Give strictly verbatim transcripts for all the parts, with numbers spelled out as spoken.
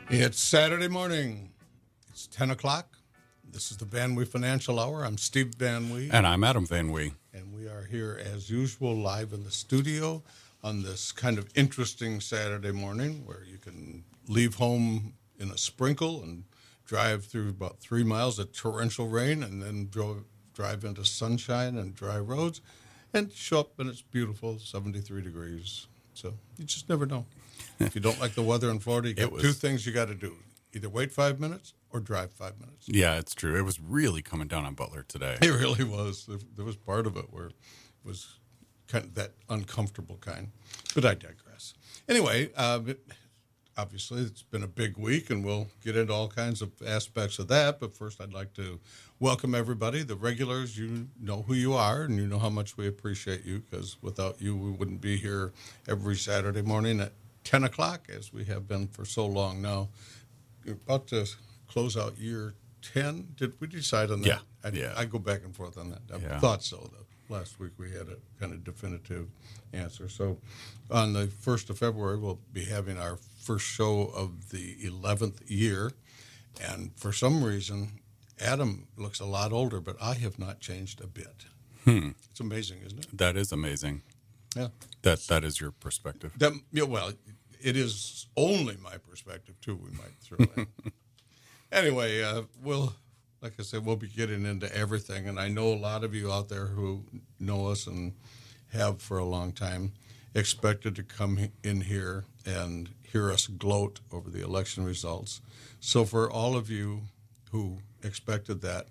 It's Saturday morning. It's ten o'clock. This is the Van Wee Financial Hour. I'm Steve Van Wee. And I'm Adam Van Wee. And we are here, as usual, live in the studio on this kind of interesting Saturday morning where you can leave home in a sprinkle and drive through about three miles of torrential rain and then drive, drive into sunshine and dry roads and show up and it's beautiful, seventy-three degrees. So you just never know. If you don't like the weather in Florida, you got was, two things you got to do. Either wait five minutes or drive five minutes. Yeah, it's true. It was really coming down on Butler today. It really was. There was part of it where it was kind of that uncomfortable kind. But I digress. Anyway, uh, it, obviously it's been a big week, and we'll get into all kinds of aspects of that. But first, I'd like to welcome everybody. The regulars, you know who you are, and you know how much we appreciate you, because without you, we wouldn't be here every Saturday morning at ten o'clock, as we have been for so long now. You're about to close out year ten. Did we decide on that? Yeah. I, yeah. I go back and forth on that. I yeah. thought so, though. Last week we had a kind of definitive answer. So on the first of February, we'll be having our first show of the eleventh year. And for some reason, Adam looks a lot older, but I have not changed a bit. Hmm. It's amazing, isn't it? That is amazing. Yeah. That That is your perspective. That, yeah, well, it is only my perspective, too, we might throw in. Anyway, uh, we'll, like I said, we'll be getting into everything. And I know a lot of you out there who know us and have for a long time expected to come in here and hear us gloat over the election results. So for all of you who expected that,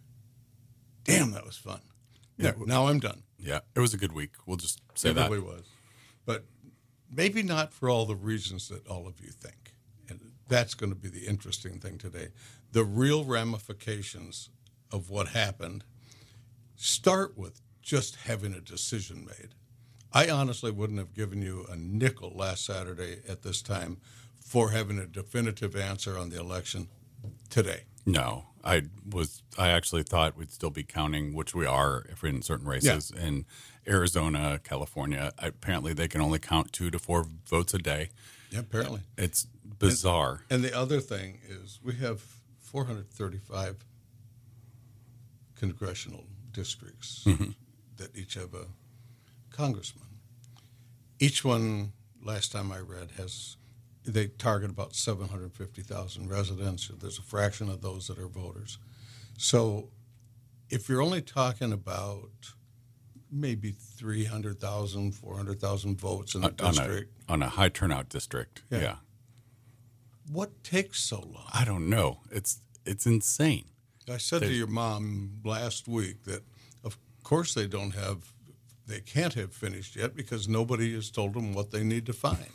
damn, that was fun. Yeah, now I'm done. Yeah, it was a good week. We'll just say it that. It really was. But maybe not for all the reasons that all of you think. And that's going to be the interesting thing today. The real ramifications of what happened start with just having a decision made. I honestly wouldn't have given you a nickel last Saturday at this time for having a definitive answer on the election today. No, I was. I actually thought we'd still be counting, which we are if we're in certain races. Yeah. In Arizona, California, apparently they can only count two to four votes a day. Yeah, apparently. It's bizarre. And, and the other thing is we have four hundred thirty-five congressional districts mm-hmm. that each have a congressman. Each one, last time I read, has... They target about seven hundred fifty thousand residents. There's a fraction of those that are voters. So if you're only talking about maybe three hundred thousand, four hundred thousand votes in a on district. A, on a high turnout district, yeah. yeah. What takes so long? I don't know. It's it's insane. I said There's, to your mom last week that, of course, they don't have, they can't have finished yet because nobody has told them what they need to find.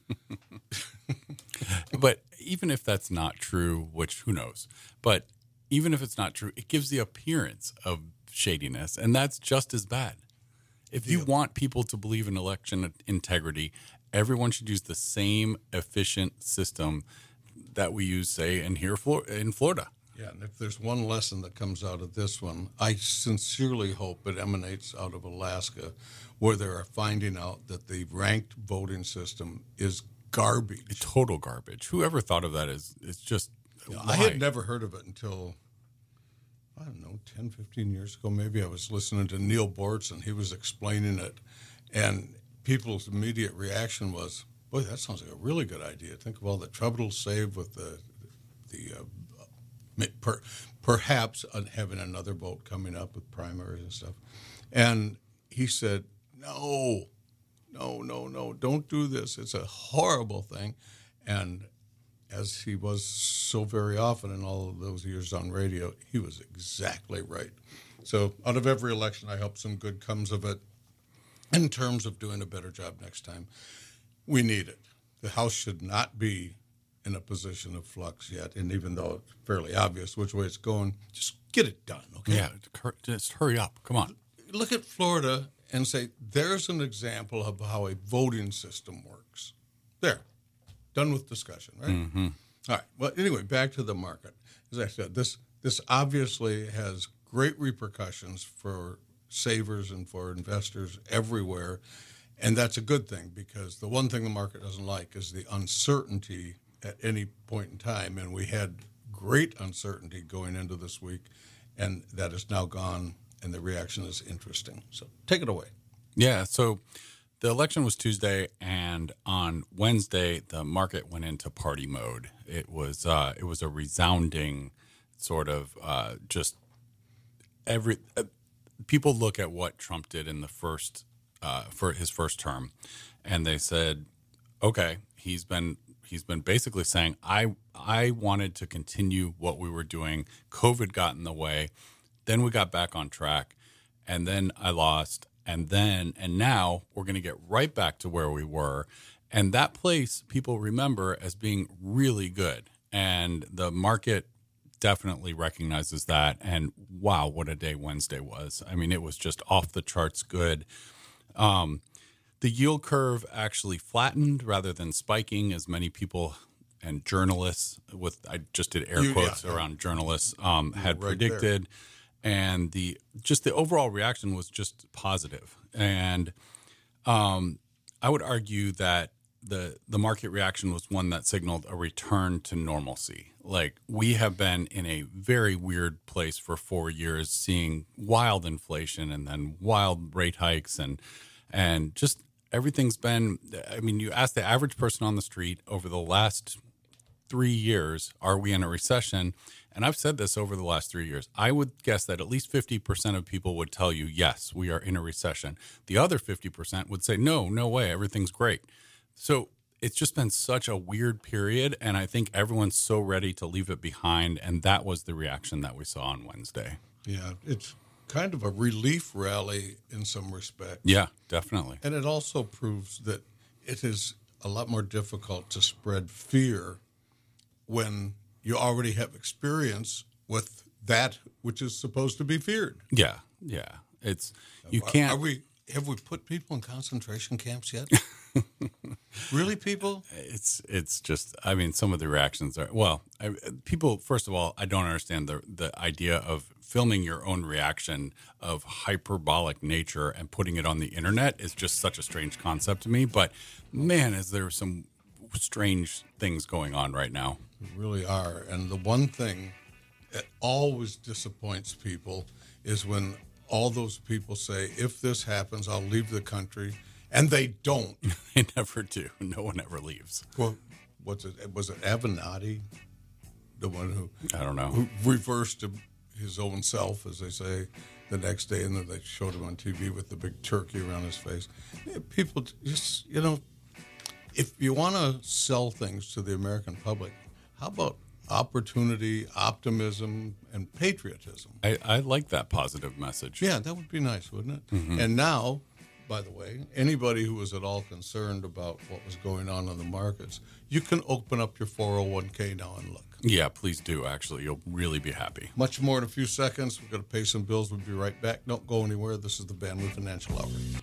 But even if that's not true, which who knows, but even if it's not true, it gives the appearance of shadiness, and that's just as bad. If you yep. want people to believe in election integrity, everyone should use the same efficient system that we use, say, in here in Florida. Yeah, and if there's one lesson that comes out of this one, I sincerely hope it emanates out of Alaska, where they are finding out that the ranked voting system is garbage. Total garbage. Whoever thought of that is is just yeah, I had never heard of it until, I don't know, ten, fifteen years ago. Maybe I was listening to Neil Bortz, and he was explaining it. And people's immediate reaction was, boy, that sounds like a really good idea. Think of all the trouble it'll save with the, the uh, per, perhaps having another vote coming up with primaries and stuff. And he said, no. No, no, no, don't do this. It's a horrible thing. And as he was so very often in all of those years on radio, he was exactly right. So out of every election, I hope some good comes of it in terms of doing a better job next time. We need it. The House should not be in a position of flux yet. And even though it's fairly obvious which way it's going, just get it done, okay? Yeah, just hurry up. Come on. Look at Florida and say, there's an example of how a voting system works. There. Done with discussion, right? Mm-hmm. All right. Well, anyway, back to the market. As I said, this this obviously has great repercussions for savers and for investors everywhere, and that's a good thing because the one thing the market doesn't like is the uncertainty at any point in time. And we had great uncertainty going into this week, and that is now gone, and the reaction is interesting. So take it away. Yeah, so the election was Tuesday, and on Wednesday, the market went into party mode. It was uh, it was a resounding sort of uh, just every uh, people look at what Trump did in the first uh, for his first term, and they said, okay, he's been he's been basically saying I I wanted to continue what we were doing. COVID got in the way, then we got back on track, and then I lost. And then, and now we're going to get right back to where we were. And that place people remember as being really good. And the market definitely recognizes that. And wow, what a day Wednesday was. I mean, it was just off the charts good. Um, the yield curve actually flattened rather than spiking, as many people and journalists, with I just did air You- quotes yeah. around journalists, um, had right predicted. And the just the overall reaction was just positive. And um, I would argue that the the market reaction was one that signaled a return to normalcy. Like, we have been in a very weird place for four years, seeing wild inflation and then wild rate hikes, and and just everything's been. I mean, you ask the average person on the street over the last three years, are we in a recession? And I've said this over the last three years. I would guess that at least fifty percent of people would tell you, yes, we are in a recession. The other fifty percent would say, no, no way, everything's great. So it's just been such a weird period, and I think everyone's so ready to leave it behind, and that was the reaction that we saw on Wednesday. Yeah, it's kind of a relief rally in some respect. Yeah, definitely. And it also proves that it is a lot more difficult to spread fear when you already have experience with that which is supposed to be feared. Yeah, yeah. It's you Are- can't. Are we? Have we put people in concentration camps yet? Really, people? It's it's just, I mean, some of the reactions are, well, I, people, first of all, I don't understand the the idea of filming your own reaction of hyperbolic nature and putting it on the internet is just such a strange concept to me. But man, is there some strange things going on right now. We really are. And the one thing that always disappoints people is when all those people say, if this happens, I'll leave the country. And they don't. They never do. No one ever leaves. Well, what's it? Was it Avenatti, the one who I don't know. who reversed his own self, as they say, the next day, and then they showed him on T V with the big turkey around his face. People just, you know, if you want to sell things to the American public, how about opportunity, optimism, and patriotism? I, I like that positive message. Yeah, that would be nice, wouldn't it? Mm-hmm. And now, by the way, anybody who was at all concerned about what was going on in the markets, you can open up your four oh one k now and look. Yeah, please do, actually. You'll really be happy. Much more in a few seconds. We're going to pay some bills. We'll be right back. Don't go anywhere. This is the Van Wee Financial Hour.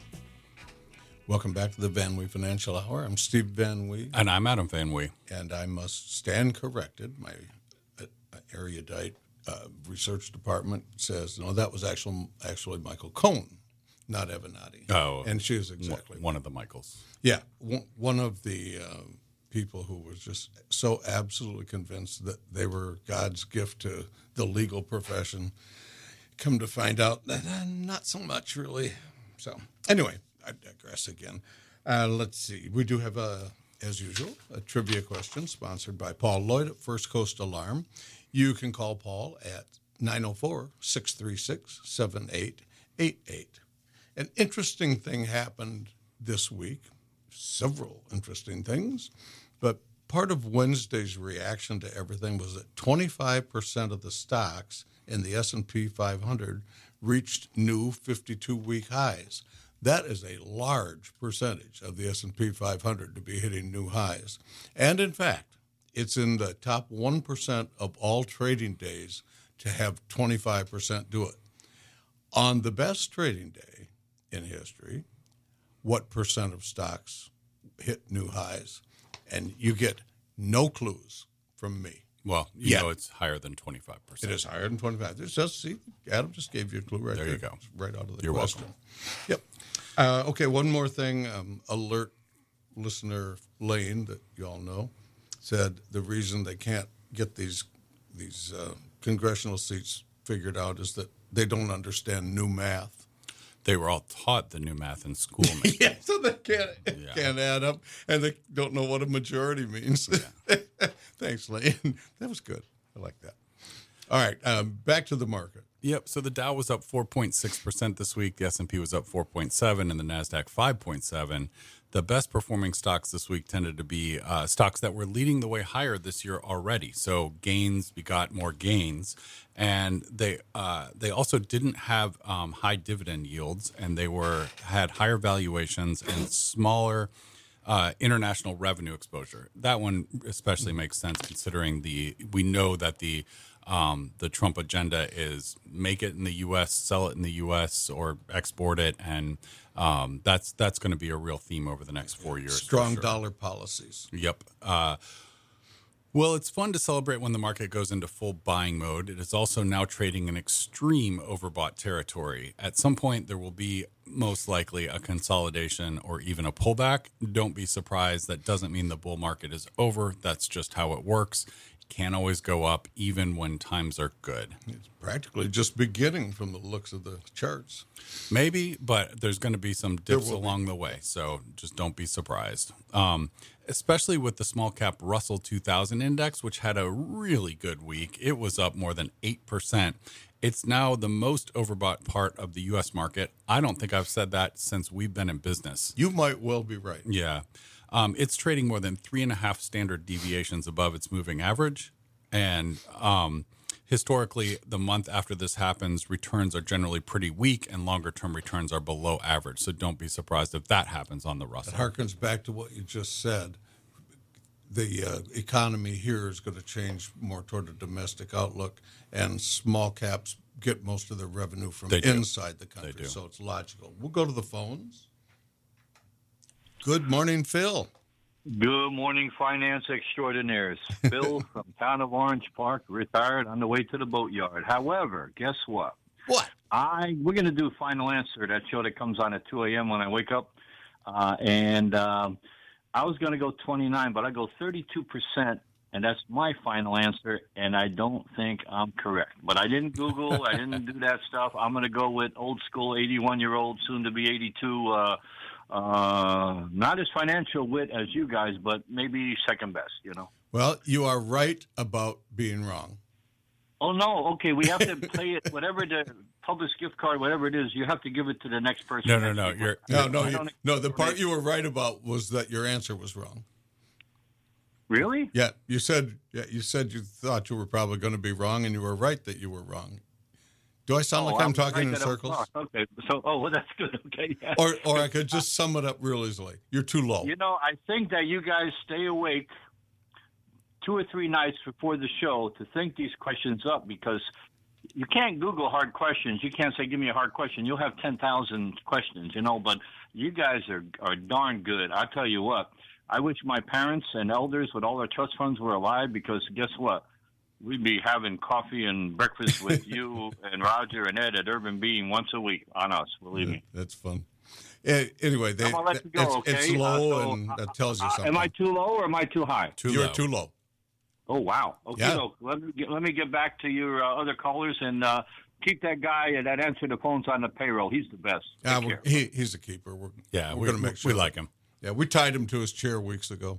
Welcome back to the Van Wee Financial Hour. I'm Steve Van Wee. And I'm Adam Van Wee. And I must stand corrected. My uh, erudite uh, research department says, no, that was actually, actually Michael Cohen, not Avenatti. Oh. And she is exactly One of the Michaels. Yeah, one one of the uh, people who was just so absolutely convinced that they were God's gift to the legal profession. Come to find out that uh, not so much, really. So anyway, I digress again. Uh, let's see. We do have, a, as usual, a trivia question sponsored by Paul Lloyd at First Coast Alarm. You can call Paul at nine oh four, six three six, seven eight eight eight. An interesting thing happened this week. Several interesting things, but part of Wednesday's reaction to everything was that twenty-five percent of the stocks in the S and P five hundred reached new fifty-two week highs. That is a large percentage of the S and P five hundred to be hitting new highs. And in fact, it's in the top one percent of all trading days to have twenty-five percent do it. On the best trading day in history, what percent of stocks hit new highs? And you get no clues from me. Well, you Yeah. know it's higher than twenty-five It percent. is higher than twenty-five. It's just, see, Adam just gave you a clue right there. There you go. It's right out of the You're question. welcome. Yep. Uh, okay, one more thing. Um, alert listener Lane that you all know said the reason they can't get these these uh, congressional seats figured out is that they don't understand new math. They were all taught the new math in school. Yeah, so they can't Yeah. can't add up, and they don't know what a majority means. Yeah. Thanks, Lane. That was good. I like that. All right, um, back to the market. Yep. So the Dow was up four point six percent this week. The S and P was up four point seven, and the Nasdaq five point seven. The best performing stocks this week tended to be uh, stocks that were leading the way higher this year already. So gains begot more gains, and they uh, they also didn't have um, high dividend yields, and they were had higher valuations and smaller uh, international revenue exposure. That one especially makes sense considering the we know that the Um, the Trump agenda is make it in the U S, sell it in the U S, or export it, and um, that's that's going to be a real theme over the next four years. Strong for sure. dollar policies. Yep. Uh, well, it's fun to celebrate when the market goes into full buying mode. It is also now trading in extreme overbought territory. At some point, there will be most likely a consolidation or even a pullback. Don't be surprised. That doesn't mean the bull market is over. That's just how it works. Can't always go up even when times are good. It's practically just beginning from the looks of the charts. Maybe, but there's going to be some dips will be. along the way, so just don't be surprised. Um, especially with the small cap Russell two thousand index, which had a really good week. It was up more than eight percent. It's now the most overbought part of the U S market. I don't think I've said that since we've been in business. You might well be right. Yeah. Um, it's trading more than three and a half standard deviations above its moving average. And um, historically, the month after this happens, returns are generally pretty weak and longer term returns are below average. So don't be surprised if that happens on the Russell. It harkens back to what you just said. The uh, economy here is going to change more toward a domestic outlook, and small caps get most of their revenue from They do. inside the country. They do. So it's logical. We'll go to the phones. Good morning, Phil. Good morning, finance extraordinaires. Phil from town of Orange Park, retired on the way to the boatyard. However, guess what? What? I we're going to do Final Answer, that show that comes on at two a.m. when I wake up. Uh, and um, I was going to go twenty-nine, but I go thirty-two percent, and that's my final answer, and I don't think I'm correct. But I didn't Google. I didn't do that stuff. I'm going to go with old school eighty-one-year-old, soon to be eighty-two, uh Uh, not as financial wit as you guys, but maybe second best, you know. Well, you are right about being wrong. Oh, no. Okay, we have to play it, whatever the Publix gift card, whatever it is, you have to give it to the next person. No, no, no. You're, No, no, I you, don't- no. The part you were right about was that your answer was wrong. Really? Yeah, you said yeah, you said you thought you were probably going to be wrong, and you were right that you were wrong. Do I sound Oh, like I I'm was talking right in that I was circles? wrong. Okay, so, oh, well, that's good. Okay, yeah. Or, or I could just sum it up real easily. You're too low. You know, I think that you guys stay awake two or three nights before the show to think these questions up, because you can't Google hard questions. You can't say, give me a hard question. You'll have ten thousand questions, you know, but you guys are, are darn good. I'll tell you what, I wish my parents and elders with all their trust funds were alive, because guess what? We'd be having coffee and breakfast with you and Roger and Ed at Urban Being once a week on us, believe me. That's fun. Eh, Anyway, they, I'm gonna let you go, it's, okay? it's low, Uh, so, and that tells you Uh, something. am I too low or am I too high? too You're low. too low. Oh, wow. Okay, Yeah. so let me get, let me get back to your uh, other callers, and uh, keep that guy that answered the phones on the payroll. He's the best. Take Yeah, care. he, he's a keeper. We're, Yeah, we're we, going to make sure. we like him. Yeah, we tied him to his chair weeks ago.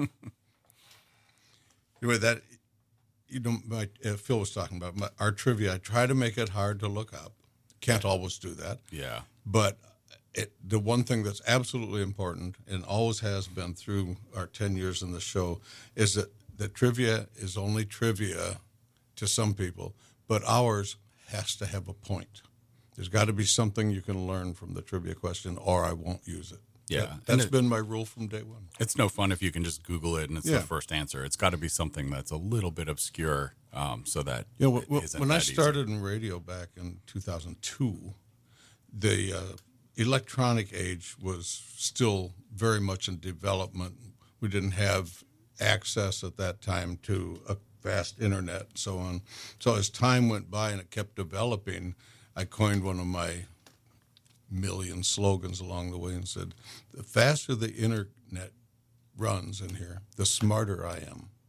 Anyway, that you know, my, uh, Phil was talking about my, our trivia. I try to make it hard to look up. Can't always do that. Yeah. But it, the one thing that's absolutely important, and always has been through our ten years in the show, is that the trivia is only trivia to some people, but ours has to have a point. There's got to be something you can learn from the trivia question, or I won't use it. Yeah. That, And that's it- been my rule from day one. It's no fun if you can just Google it and it's Yeah. the first answer. It's got to be something that's a little bit obscure, um, so that You know, it when, isn't when I that easy. started in radio back in two thousand two, the uh, electronic age was still very much in development. We didn't have access at that time to a vast internet and so on. So as time went by and it kept developing, I coined one of my million slogans along the way and said, the faster the internet runs in here, the smarter I am.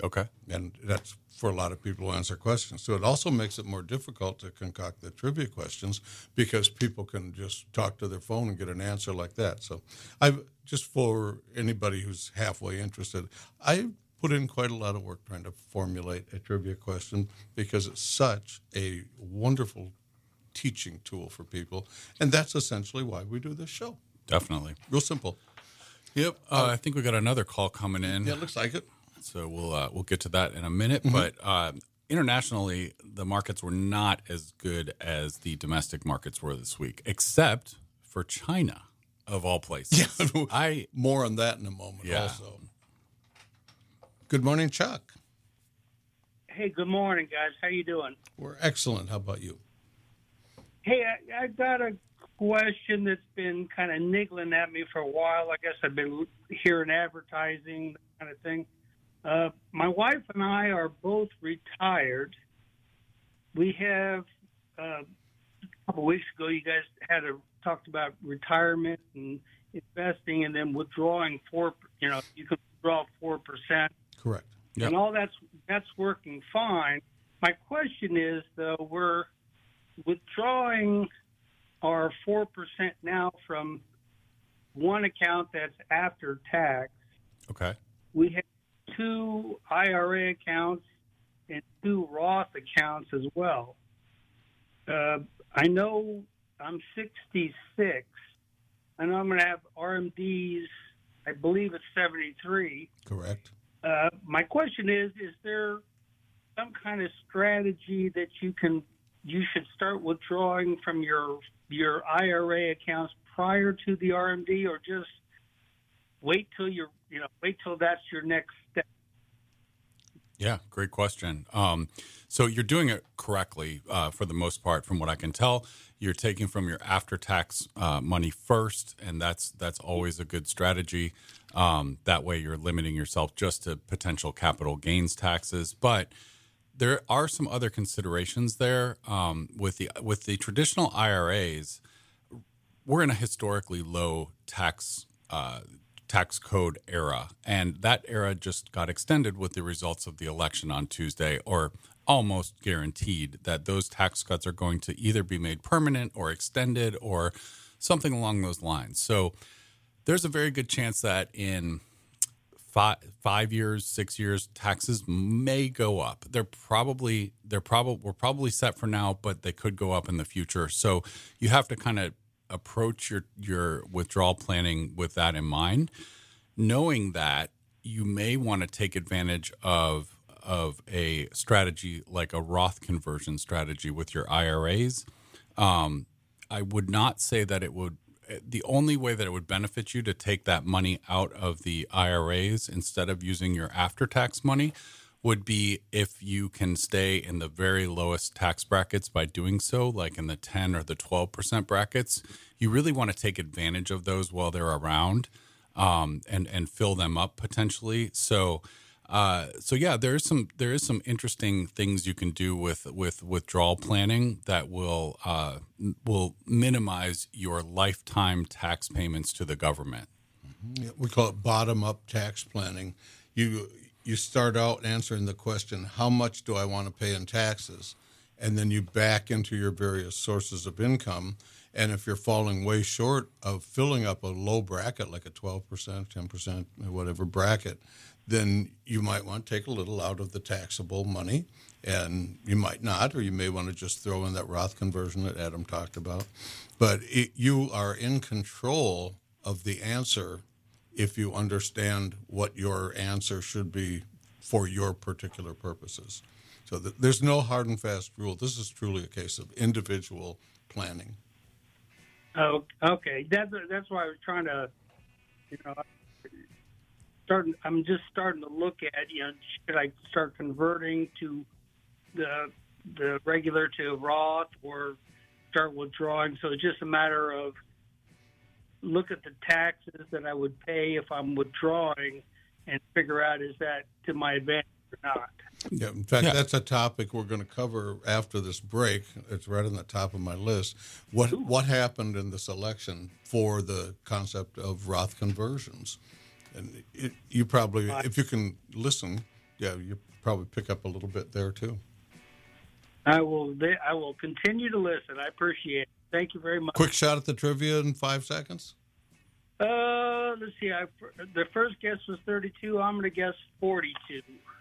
Okay. And that's for a lot of people to answer questions. So it also makes it more difficult to concoct the trivia questions because people can just talk to their phone and get an answer like that. So I've just for anybody who's halfway interested, I put in quite a lot of work trying to formulate a trivia question because it's such a wonderful teaching tool for people. And that's essentially why we do this show. Definitely. Real simple. Yep. Uh, I think we got another call coming in. Yeah, it looks like it. So we'll uh, we'll get to that in a minute. Mm-hmm. But uh, internationally, the markets were not as good as the domestic markets were this week, except for China, of all places. Yeah, I more on that in a moment. Yeah. Also, good morning, Chuck. Hey, good morning, guys. How you doing? We're excellent. How about you? Hey, I, I got a question that's been kind of niggling at me for a while. I guess I've been hearing advertising, that kind of thing. Uh, my wife and I are both retired. We have, uh, a couple weeks ago, you guys had a, talked about retirement and investing and then withdrawing four, you know, you can withdraw four percent. Correct. Yep. And all that's, that's working fine. My question is, though, we're withdrawing our four percent now from one account that's after tax. Okay. We have two I R A accounts and two Roth accounts as well. Uh, I know I'm sixty-six. I know I'm going to have R M Ds, I believe it's seventy-three. Correct. Uh, my question is, is there some kind of strategy that you can, you should start withdrawing from your your I R A accounts prior to the R M D, or just wait till you're, you know, wait till that's your next step? Yeah, great question. Um, so you're doing it correctly uh, for the most part, from what I can tell. You're taking from your after-tax uh, money first, and that's that's always a good strategy. Um, that way, you're limiting yourself just to potential capital gains taxes. But there are some other considerations there um, with the with the traditional I R As. We're in a historically low tax uh, tax code era, and that era just got extended with the results of the election on Tuesday, or almost guaranteed that those tax cuts are going to either be made permanent or extended or something along those lines. So there's a very good chance that in five, five years, six years, taxes may go up. They're probably they're probably we're probably set for now, but they could go up in the future. So you have to kind of approach your your withdrawal planning with that in mind, knowing that you may want to take advantage of of a strategy like a Roth conversion strategy with your I R As. Um, I would not say that it would. The only way that it would benefit you to take that money out of the I R As instead of using your after-tax money would be if you can stay in the very lowest tax brackets by doing so, like in the ten or the twelve percent brackets. You really want to take advantage of those while they're around um, and, and fill them up potentially. So Uh, so yeah, there is some there is some interesting things you can do with with withdrawal planning that will uh, will minimize your lifetime tax payments to the government. Yeah, we call it bottom up tax planning. You you start out answering the question, how much do I want to pay in taxes? And then you back into your various sources of income. And if you're falling way short of filling up a low bracket, like a twelve percent, ten percent, whatever bracket, then you might want to take a little out of the taxable money, and you might not, or you may want to just throw in that Roth conversion that Adam talked about. But it, you are in control of the answer if you understand what your answer should be for your particular purposes. So th- there's no hard and fast rule. This is truly a case of individual planning. Oh, okay. That's that's why I was trying to, you know, starting. I'm just starting to look at, you know, should I start converting to the the regular to Roth or start withdrawing? So it's just a matter of look at the taxes that I would pay if I'm withdrawing and figure out is that to my advantage or not. Yeah, in fact, Yeah. that's a topic we're going to cover after this break. It's right on the top of my list. What what happened in this election for the concept of Roth conversions? And it, you probably, if you can listen, yeah, you probably pick up a little bit there too. I will. I will continue to listen. I appreciate it. Thank you very much. Quick shot at the trivia in five seconds. Uh, let's see. I, the first guess was thirty-two. I'm going to guess forty-two.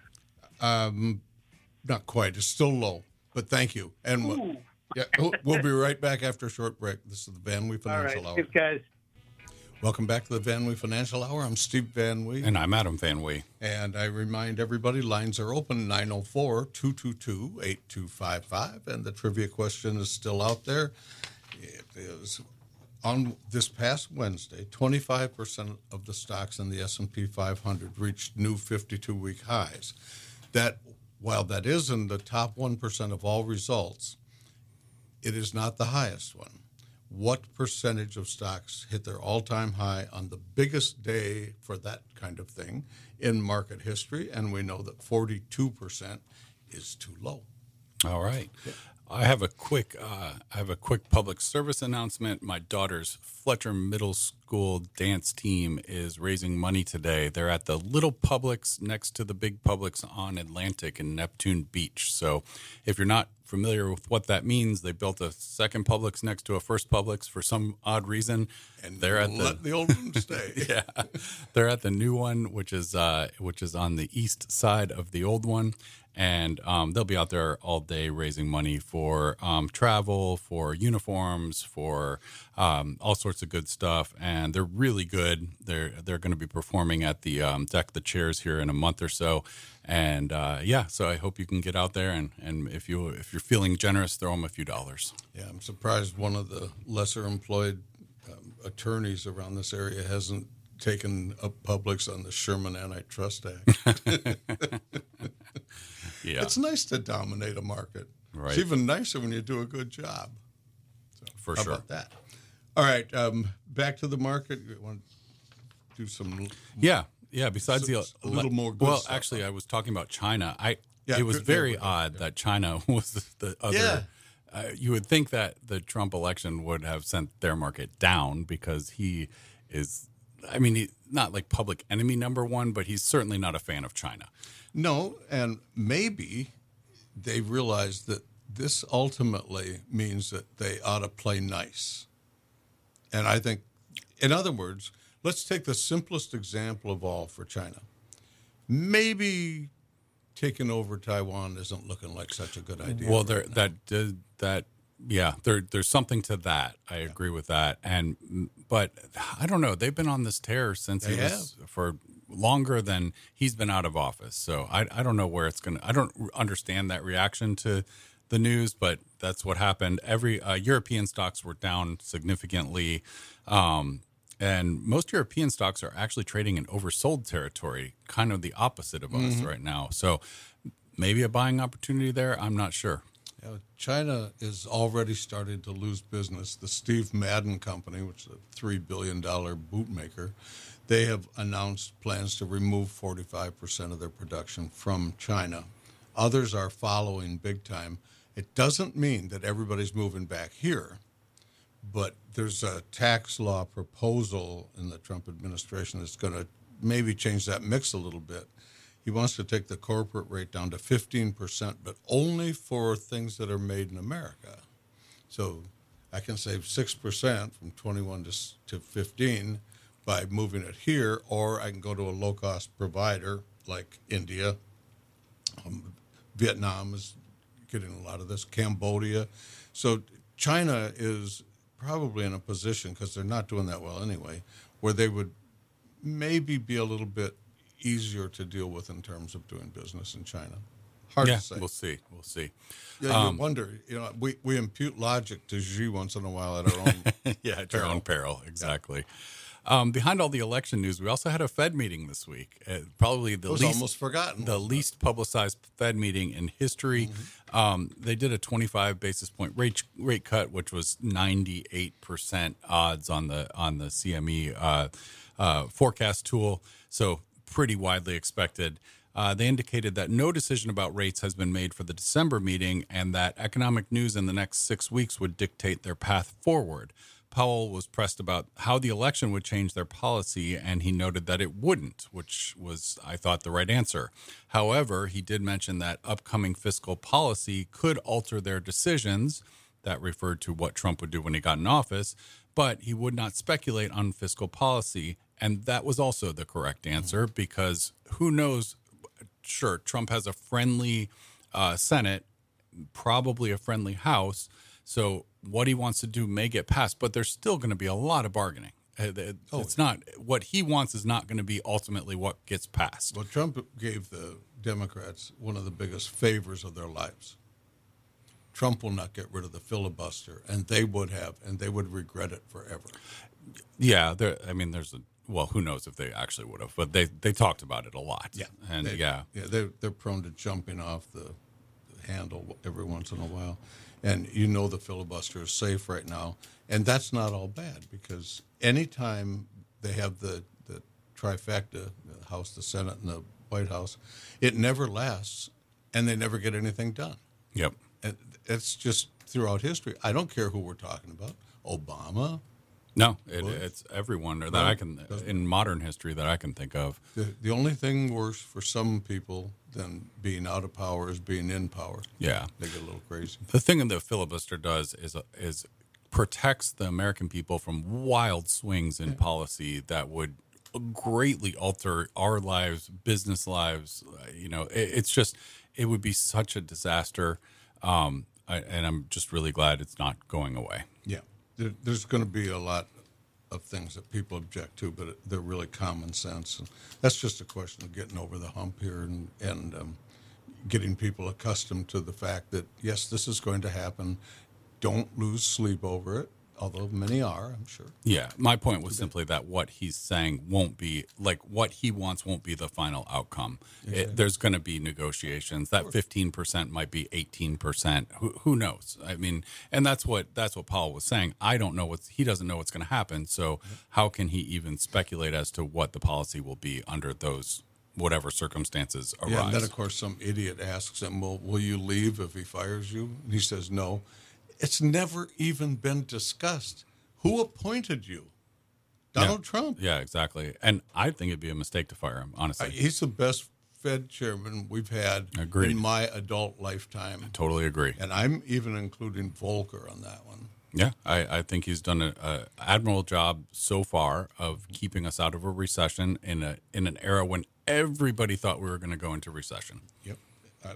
Um, not quite. It's still low, but thank you. And we'll, Ooh. yeah, we'll, we'll be right back after a short break. This is the Van Wee All Financial right, Hour. thanks, guys. Welcome back to the Van Wee Financial Hour. I'm Steve Van Wee. And I'm Adam Van Wee. And I remind everybody, lines are open, nine oh four, two two two, eight two five five. And the trivia question is still out there. It is on this past Wednesday, twenty-five percent of the stocks in the S and P five hundred reached new fifty-two week highs. That, while that is in the top one percent of all results, it is not the highest one. What percentage of stocks hit their all-time high on the biggest day for that kind of thing in market history? And we know that forty-two percent is too low. All right. Yeah. I have a quick uh, I have a quick public service announcement. My daughter's Fletcher Middle School dance team is raising money today. They're at the Little Publix next to the big Publix on Atlantic in Neptune Beach. So if you're not familiar with what that means, they built a second Publix next to a first Publix for some odd reason. And they're at let the, the old one stay. yeah, they're at the new one, which is uh, which is on the east side of the old one. And um, they'll be out there all day raising money for um, travel, for uniforms, for um, all sorts of good stuff. And they're really good. They're they're going to be performing at the um, Deck the Chairs here in a month or so. And uh, yeah, so I hope you can get out there. And, and if you if you're feeling generous, throw them a few dollars. Yeah, I'm surprised one of the lesser employed um, attorneys around this area hasn't taken up Publix on the Sherman Antitrust Act. Yeah. It's nice to dominate a market. Right. It's even nicer when you do a good job. So, For how sure. about that? All right, um, back to the market. You want to do some? Yeah, yeah. Besides So- the a little more good well, stuff, actually, huh? I was talking about China. I Yeah, it was good- very yeah, yeah, odd that China was the, the other. Yeah. Uh, you would think that the Trump election would have sent their market down because he is. I mean, he, not like public enemy number one, but he's certainly not a fan of China. No, and maybe they realize that this ultimately means that they ought to play nice. And I think, in other words, let's take the simplest example of all for China. Maybe taking over Taiwan isn't looking like such a good idea. Well, right there now. that uh, that yeah, there there's something to that. I yeah. agree with that. And but I don't know. They've been on this tear since they he was have. for longer than he's been out of office. So I I don't know where it's going to. I don't understand that reaction to the news, but that's what happened. Every uh, European stocks were down significantly. Um, And most European stocks are actually trading in oversold territory, kind of the opposite of us Mm-hmm. right now. So maybe a buying opportunity there. I'm not sure. Yeah, China is already starting to lose business. The Steve Madden Company, which is a three billion dollars boot maker, they have announced plans to remove forty-five percent of their production from China. Others are following big time. It doesn't mean that everybody's moving back here. But there's a tax law proposal in the Trump administration that's going to maybe change that mix a little bit. He wants to take the corporate rate down to fifteen percent, but only for things that are made in America. So I can save six percent from twenty-one to fifteen by moving it here, or I can go to a low-cost provider like India. Um, Vietnam is getting a lot of this, Cambodia. So China is probably in a position, because they're not doing that well anyway, where they would maybe be a little bit easier to deal with in terms of doing business in China. Hard yeah, to say. We'll see. We'll see. Yeah, you Um, wonder, you know, we, we impute logic to Xi once in a while at our own. yeah, at your own peril. Exactly. Um, behind all the election news, we also had a Fed meeting this week. Uh, probably the It was least almost forgotten. the least publicized Fed meeting in history. Mm-hmm. Um, they did a twenty-five basis point rate rate cut, which was ninety-eight percent odds on the on the C M E uh, uh, forecast tool. So pretty widely expected. Uh, they indicated that no decision about rates has been made for the December meeting, and that economic news in the next six weeks would dictate their path forward. Powell was pressed about how the election would change their policy, and he noted that it wouldn't, which was, I thought, the right answer. However, he did mention that upcoming fiscal policy could alter their decisions. That referred to what Trump would do when he got in office, but he would not speculate on fiscal policy. And that was also the correct answer, because who knows? Sure, Trump has a friendly uh, Senate, probably a friendly House. So what he wants to do may get passed, but there's still going to be a lot of bargaining. It's oh, not what he wants is not going to be ultimately what gets passed. Well, Trump gave the Democrats one of the biggest favors of their lives. Trump will not get rid of the filibuster, and they would have, and they would regret it forever. Yeah, there. I mean, there's a well, who knows if they actually would have, but they they talked about it a lot. Yeah, and they, yeah, yeah, they're they're prone to jumping off the, the handle every once in a while, and you know the filibuster is safe right now, and that's not all bad, because anytime they have the the trifecta, the House, the Senate, and the White House, it never lasts, and they never get anything done. Yep. And it's just throughout history. I don't care who we're talking about. Obama. No, it, it's everyone that I can in modern history that I can think of. The, the only thing worse for some people than being out of power is being in power. Yeah, they get a little crazy. The thing that the filibuster does is is protects the American people from wild swings in yeah. policy that would greatly alter our lives, business lives. You know, it, it's just it would be such a disaster. Um, I, and I'm just really glad it's not going away. Yeah, there, there's going to be a lot of things that people object to, but they're really common sense. And that's just a question of getting over the hump here and, and um, getting people accustomed to the fact that, yes, this is going to happen. Don't lose sleep over it, although many are, I'm sure. Yeah, my point was simply that what he's saying won't be, like what he wants won't be the final outcome. Exactly. It, there's going to be negotiations. That fifteen percent might be eighteen percent. Who, who knows? I mean, and that's what that's what Powell was saying. I don't know what's, he doesn't know what's going to happen. So how can he even speculate as to what the policy will be under those whatever circumstances arise? Yeah, and then, of course, some idiot asks him, well, will you leave if he fires you? And he says no. It's never even been discussed. Who appointed you? Donald yeah. Trump. Yeah, exactly. And I think it'd be a mistake to fire him, honestly. Uh, he's the best Fed chairman we've had Agreed. in my adult lifetime. I totally agree. And I'm even including Volcker on that one. Yeah, I, I think he's done an admirable job so far of keeping us out of a recession in a in an era when everybody thought we were going to go into recession. Yep. Uh,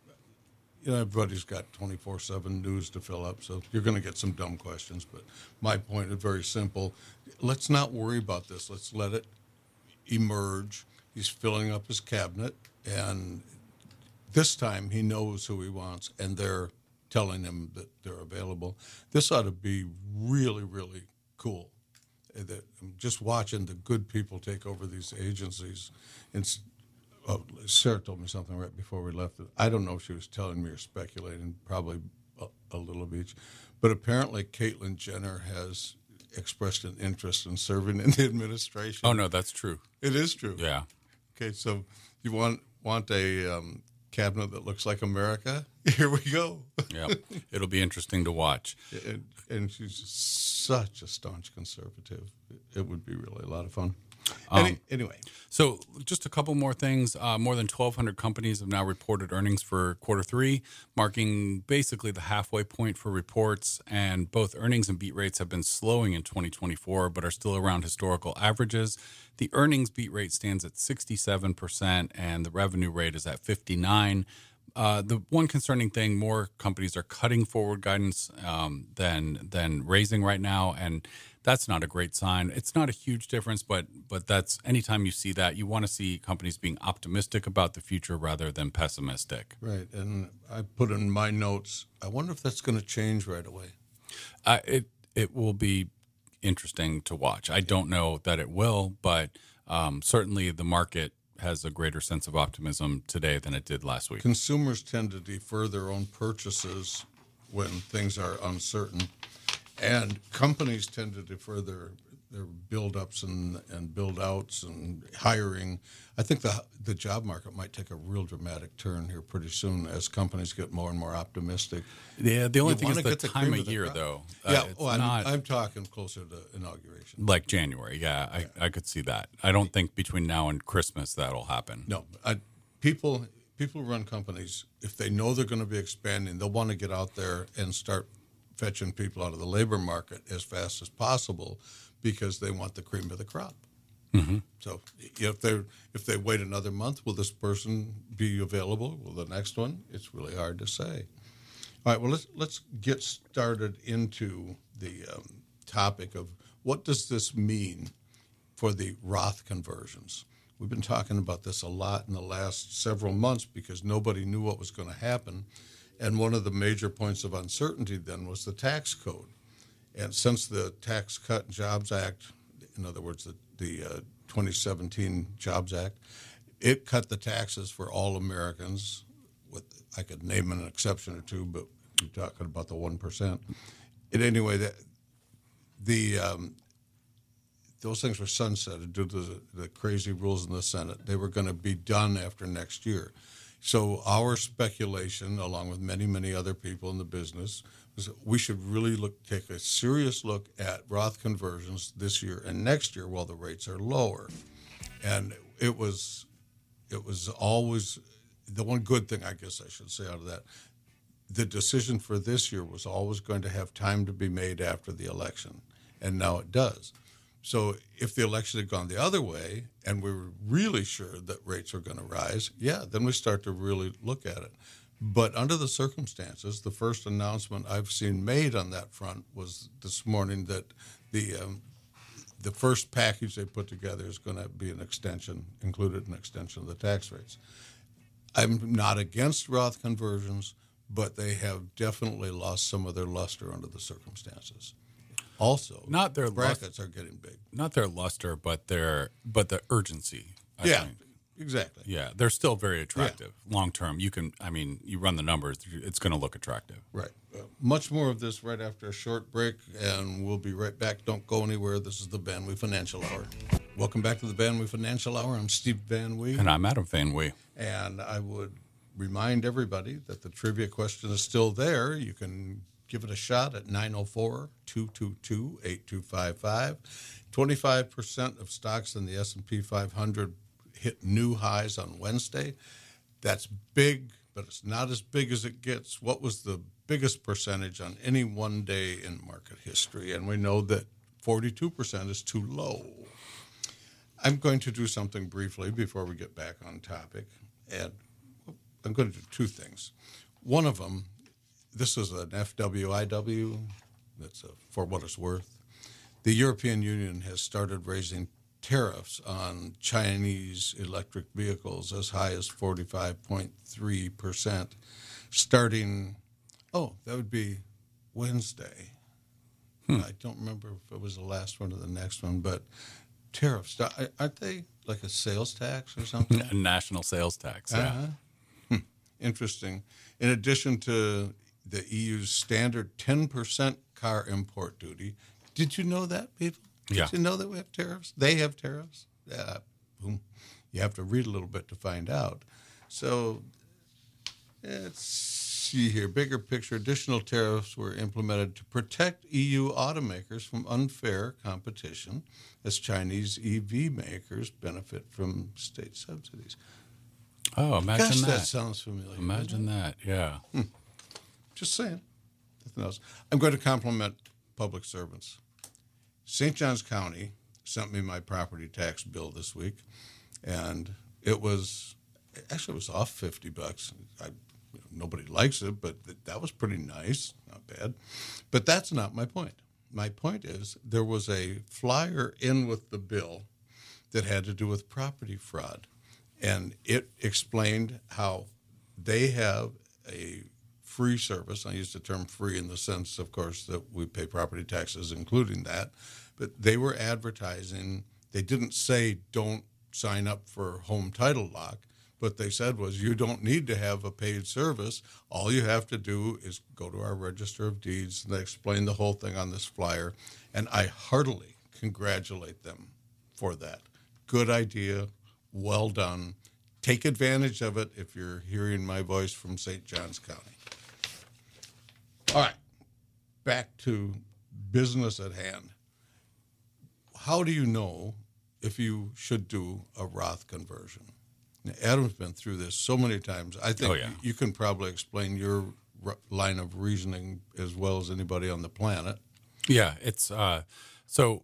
You know, everybody's got twenty-four seven news to fill up, so you're going to get some dumb questions. But my point is very simple. Let's not worry about this. Let's let it emerge. He's filling up his cabinet, and this time he knows who he wants, and they're telling him that they're available. This ought to be really, really cool. That I'm just watching the good people take over these agencies. It's Oh, Sarah told me something right before we left. I don't know if she was telling me or speculating, probably a, a little of each. But apparently Caitlyn Jenner has expressed an interest in serving in the administration. Oh, no, that's true. It is true. Yeah. Okay, so you want want a um, cabinet that looks like America? Here we go. Yeah, it'll be interesting to watch. And, and she's such a staunch conservative. It would be really a lot of fun. Any, um, anyway. So just a couple more things. Uh, more than twelve hundred companies have now reported earnings for quarter three, marking basically the halfway point for reports. And both earnings and beat rates have been slowing in twenty twenty-four, but are still around historical averages. The earnings beat rate stands at sixty-seven percent, and the revenue rate is at fifty-nine percent. Uh, the one concerning thing, more companies are cutting forward guidance um, than than raising right now, and that's not a great sign. It's not a huge difference, but but that's anytime you see that, you want to see companies being optimistic about the future rather than pessimistic. Right, and I put in my notes, I wonder if that's going to change right away. Uh, it it will be interesting to watch. I don't know that it will, but um, certainly the market has a greater sense of optimism today than it did last week. Consumers tend to defer their own purchases when things are uncertain, and companies tend to defer their their build-ups and, and build-outs and hiring. I think the the job market might take a real dramatic turn here pretty soon as companies get more and more optimistic. Yeah, the only You thing is wanna the get the time cream of the year, crop. though. Yeah, Uh, it's well, I'm, not I'm talking closer to inauguration. like January. Yeah, I, I could see that. I don't think between now and Christmas that'll happen. No, I, people people who run companies, if they know they're going to be expanding, they'll want to get out there and start fetching people out of the labor market as fast as possible because they want the cream of the crop. Mm-hmm. So if they if they wait another month, will this person be available? Will the next one? It's really hard to say. All right, well let's let's get started into the um, topic of what does this mean for the Roth conversions. We've been talking about this a lot in the last several months because nobody knew what was going to happen. And one of the major points of uncertainty then was the tax code. And since the Tax Cut and Jobs Act, in other words, the, the uh, twenty seventeen Jobs Act, it cut the taxes for all Americans. With I could name an exception or two, but we're talking about the one percent. And anyway, that, the um, those things were sunsetted due to the, the crazy rules in the Senate. They were going to be done after next year. So our speculation, along with many, many other people in the business, was that we should really look, take a serious look at Roth conversions this year and next year while the rates are lower. And it was, it was always the one good thing, I guess I should say, out of that. The decision for this year was always going to have time to be made after the election, and now it does. So if the election had gone the other way and we were really sure that rates are going to rise, yeah, then we start to really look at it. But under the circumstances, the first announcement I've seen made on that front was this morning that the um, the first package they put together is going to be an extension, included an extension of the tax rates. I'm not against Roth conversions, but they have definitely lost some of their luster under the circumstances. Also, Not their brackets are getting big. Not their luster, but their but the urgency. I yeah, think. exactly. Yeah, they're still very attractive long term. You can, I mean, you run the numbers, it's going to look attractive. Right. Uh, much more of this right after a short break, and we'll be right back. Don't go anywhere. This is the Van Wee Financial Hour. Welcome back to the Van Wee Financial Hour. I'm Steve Van Wee. And I'm Adam Van Wee. And I would remind everybody that the trivia question is still there. You can give it a shot at nine oh four, two two two, eight two five five. twenty-five percent of stocks in the S and P five hundred hit new highs on Wednesday. That's big, but it's not as big as it gets. What was the biggest percentage on any one day in market history? And we know that forty-two percent is too low. I'm going to do something briefly before we get back on topic. And I'm going to do two things. One of them, this is an F W I W, that's a, for what it's worth. The European Union has started raising tariffs on Chinese electric vehicles as high as forty-five point three percent starting, oh, that would be Wednesday. Hmm. I don't remember if it was the last one or the next one, but tariffs, aren't they like a sales tax or something? A national sales tax, yeah. Uh-huh. Hmm. Interesting. In addition to the E U's standard ten percent car import duty. Did you know that, people? Did yeah. you know that we have tariffs? They have tariffs? Uh, boom. You have to read a little bit to find out. So let's see here. Bigger picture, additional tariffs were implemented to protect E U automakers from unfair competition as Chinese E V makers benefit from state subsidies. Oh, imagine Gosh, that. that sounds familiar. Imagine that, yeah. Hmm. Just saying. Nothing else. I'm going to compliment public servants. Saint Johns County sent me my property tax bill this week, and it was, actually it was off fifty bucks. I, you know, nobody likes it, but th- that was pretty nice. Not bad. But that's not my point. My point is there was a flyer in with the bill that had to do with property fraud. And it explained how they have a free service. I use the term free in the sense, of course, that we pay property taxes, including that. But they were advertising. They didn't say don't sign up for home title lock. What they said was you don't need to have a paid service. All you have to do is go to our Register of Deeds. And they explain the whole thing on this flyer. And I heartily congratulate them for that. Good idea. Well done. Take advantage of it if you're hearing my voice from Saint Johns County. All right. Back to business at hand. How do you know if you should do a Roth conversion? Now, Adam's been through this so many times. I think Oh, yeah. you can probably explain your r- line of reasoning as well as anybody on the planet. Yeah, it's uh, so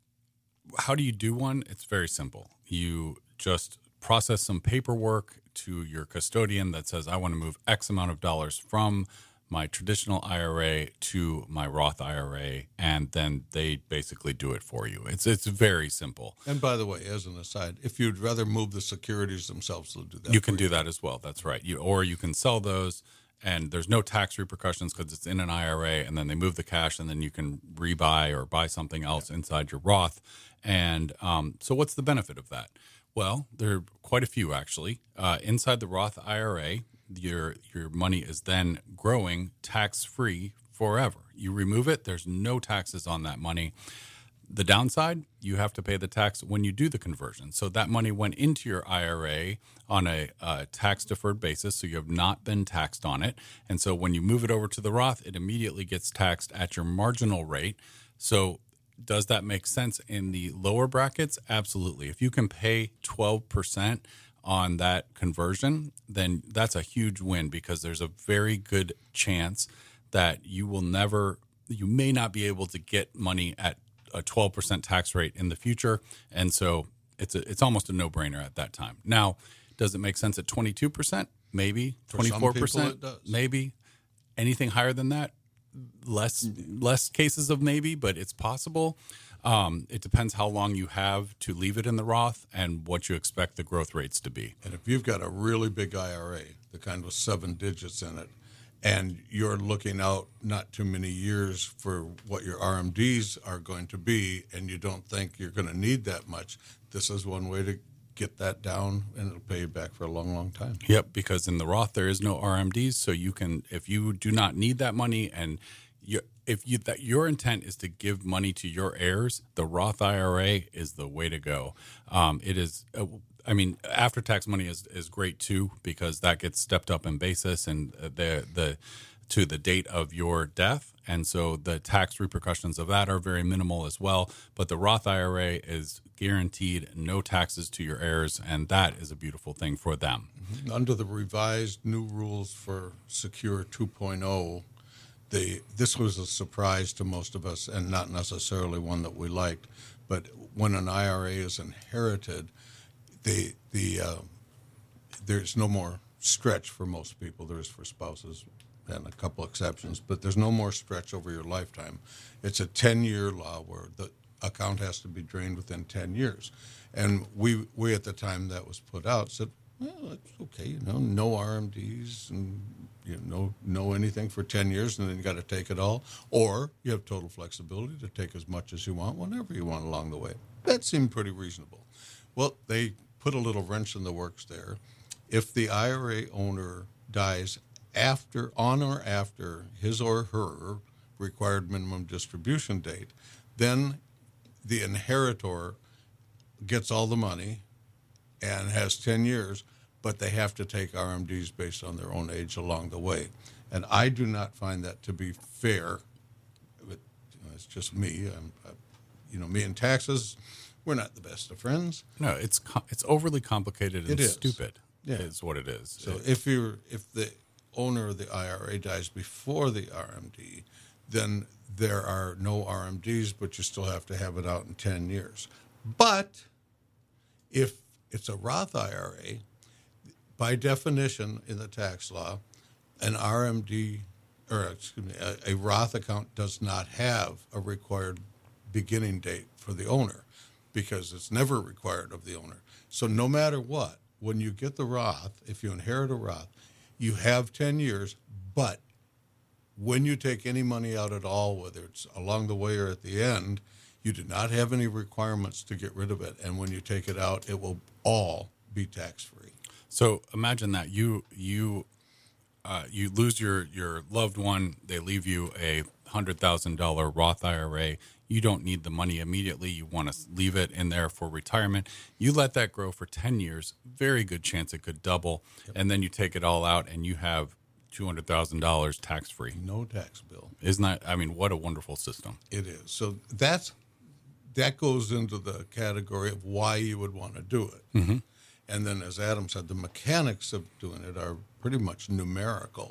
how do you do one? It's very simple. You just process some paperwork to your custodian that says, I want to move X amount of dollars from my traditional I R A to my Roth I R A, and then they basically do it for you. It's it's very simple. And by the way, as an aside, if you'd rather move the securities themselves, they'll do that. You can for do that as well. That's right. You or you can sell those, and there's no tax repercussions because it's in an I R A, and then they move the cash, and then you can rebuy or buy something else inside your Roth. And um, so, what's the benefit of that? Well, there are quite a few actually. Uh, inside the Roth I R A, your your money is then growing tax-free forever. You remove it, there's no taxes on that money. The downside, you have to pay the tax when you do the conversion. So that money went into your I R A on a uh, tax-deferred basis, so you have not been taxed on it. And so when you move it over to the Roth, it immediately gets taxed at your marginal rate. So does that make sense in the lower brackets? Absolutely. If you can pay twelve percent on that conversion, then that's a huge win because there's a very good chance that you will never, you may not be able to get money at a twelve percent tax rate in the future. And so it's a, it's almost a no-brainer at that time. Now, does it make sense at twenty-two percent? Maybe. For some twenty-four percent? people it does. Maybe. Anything higher than that? Less less cases of maybe, but it's possible. Um, it depends how long you have to leave it in the Roth and what you expect the growth rates to be. And if you've got a really big I R A, the kind with seven digits in it, and you're looking out not too many years for what your R M Ds are going to be, and you don't think you're going to need that much, this is one way to get that down, and it'll pay you back for a long, long time. Yep, because in the Roth there is no R M Ds, so you can, if you do not need that money, and you, if you that your intent is to give money to your heirs, the Roth I R A is the way to go. Um, it is. Uh, I mean, after tax money is, is great too because that gets stepped up in basis and the the to the date of your death, and so the tax repercussions of that are very minimal as well. But the Roth I R A is guaranteed no taxes to your heirs, and that is a beautiful thing for them. Mm-hmm. Under the revised new rules for Secure two point oh, the this was a surprise to most of us, and not necessarily one that we liked. But when an I R A is inherited, the the uh, there's no more stretch for most people. There's for spouses and a couple exceptions, but there's no more stretch over your lifetime. It's a ten-year law where the account has to be drained within ten years. And we we at the time that was put out said, well, that's okay, you know, no R M Ds and you know, no anything for ten years, and then you got to take it all. Or you have total flexibility to take as much as you want whenever you want along the way. That seemed pretty reasonable. Well, they put a little wrench in the works there. If the I R A owner dies after, on or after his or her required minimum distribution date, then the inheritor gets all the money and has ten years, but they have to take R M Ds based on their own age along the way. And I do not find that to be fair. But, you know, it's just me. I'm, I, you know, me and taxes, we're not the best of friends. No, it's co- it's overly complicated and It is. stupid. Yeah. Is what it is. So It- if you're if the owner of the I R A dies before the R M D, then there are no R M Ds, but you still have to have it out in ten years. But if it's a Roth I R A, by definition in the tax law, an R M D, or excuse me, a, a Roth account does not have a required beginning date for the owner because it's never required of the owner. So no matter what, when you get the Roth, if you inherit a Roth, you have ten years, but when you take any money out at all, whether it's along the way or at the end, you do not have any requirements to get rid of it. And when you take it out, it will all be tax-free. So imagine that you you uh, you lose your, your loved one. They leave you a one hundred thousand dollars Roth I R A. You don't need the money immediately. You want to leave it in there for retirement. You let that grow for ten years. Very good chance it could double. Yep. And then you take it all out and you have two hundred thousand dollars tax-free. No tax bill. Isn't that, I mean, what a wonderful system. It is. So that's, that goes into the category of why you would want to do it. Mm-hmm. And then, as Adam said, the mechanics of doing it are pretty much numerical.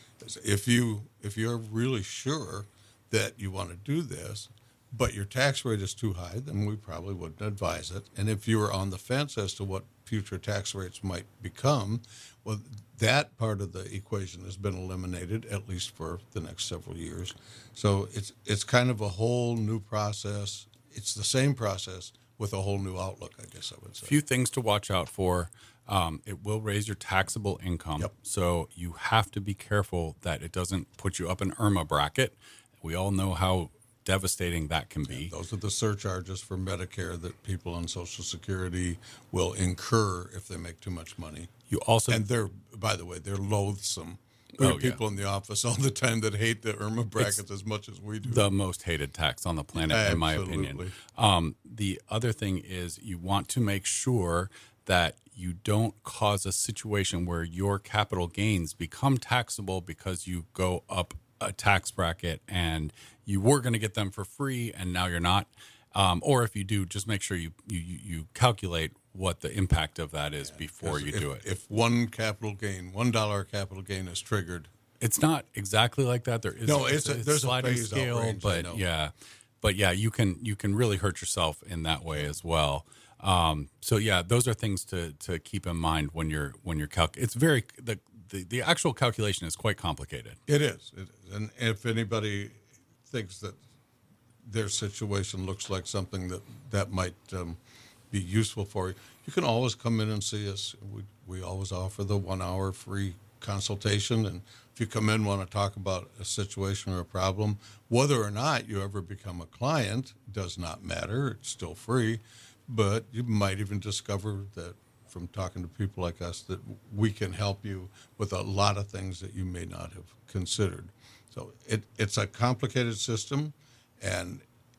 If you if you're really sure that you want to do this, but your tax rate is too high, then we probably wouldn't advise it. And if you were on the fence as to what future tax rates might become, well, that part of the equation has been eliminated, at least for the next several years. So it's it's kind of a whole new process. It's the same process with a whole new outlook, I guess I would say. A few things to watch out for. Um, it will raise your taxable income. Yep. So you have to be careful that it doesn't put you up an IRMA bracket. We all know how devastating that can be. Yeah, those are the surcharges for Medicare that people on Social Security will incur if they make too much money. You also, and they're, by the way, they're loathsome. We Oh, have people yeah. in the office all the time that hate the IRMA brackets It's as much as we do. the most hated tax on the planet, in my opinion. Absolutely. Um, the other thing is you want to make sure that you don't cause a situation where your capital gains become taxable because you go up a tax bracket and you were going to get them for free and now you're not. Um, or if you do, just make sure you, you, you calculate what the impact of that is yeah, before you if, do it. If one capital gain, one dollar capital gain is triggered. It's not exactly like that. There is no, it's, it's a, it's there's sliding a phase scale, out range, but yeah, but yeah, you can you can really hurt yourself in that way as well. Um, so yeah, those are things to to keep in mind when you're when you're calc. It's very the, the the actual calculation is quite complicated. It is, it is. And if anybody thinks that their situation looks like something that that might um, be useful for you, you can always come in and see us. We we always offer the one hour free consultation, and if you come in and want to talk about a situation or a problem, whether or not you ever become a client does not matter. It's still free, but you might even discover that from talking to people like us that we can help you with a lot of things that you may not have considered. So it, it's a complicated system, and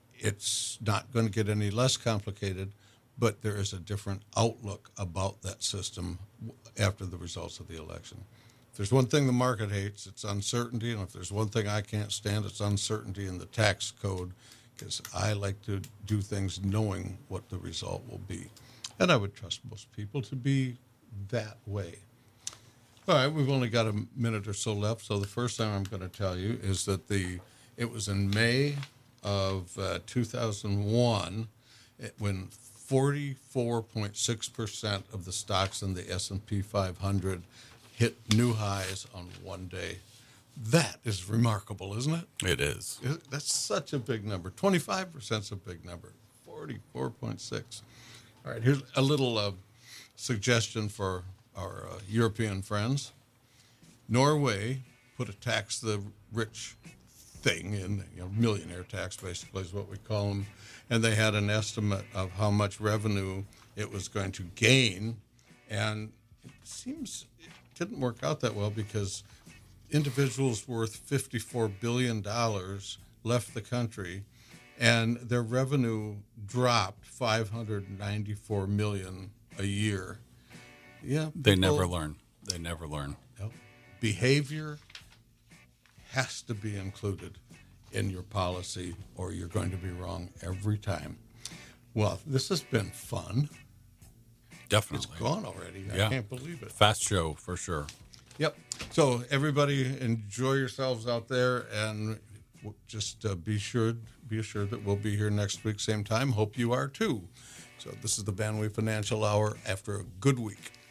it's not going to get any less complicated, but there is a different outlook about that system after the results of the election. If there's one thing the market hates, it's uncertainty, and if there's one thing I can't stand, it's uncertainty in the tax code, because I like to do things knowing what the result will be. And I would trust most people to be that way. All right, we've only got a minute or so left, so the first thing I'm going to tell you is that the it was in May of uh, two thousand one it, when forty-four point six percent of the stocks in the S and P five hundred hit new highs on one day. That is remarkable, isn't it? It is. It, that's such a big number. twenty-five percent is a big number. forty-four point six. All right, here's a little uh, suggestion for our uh, European friends. Norway put a tax the rich thing in, you know, millionaire tax basically is what we call them, and they had an estimate of how much revenue it was going to gain, and it seems it didn't work out that well because individuals worth fifty-four billion dollars left the country, and their revenue dropped five hundred ninety-four million dollars a year. Yeah, They people, never learn. They never learn. No, behavior has to be included in your policy, or you're going to be wrong every time. Well, this has been fun. Definitely. It's gone already. Yeah. I can't believe it. Fast show for sure. Yep. So everybody enjoy yourselves out there, and just uh, be sure be assured that we'll be here next week, same time. Hope you are too. So this is the Van Wee Financial Hour after a good week.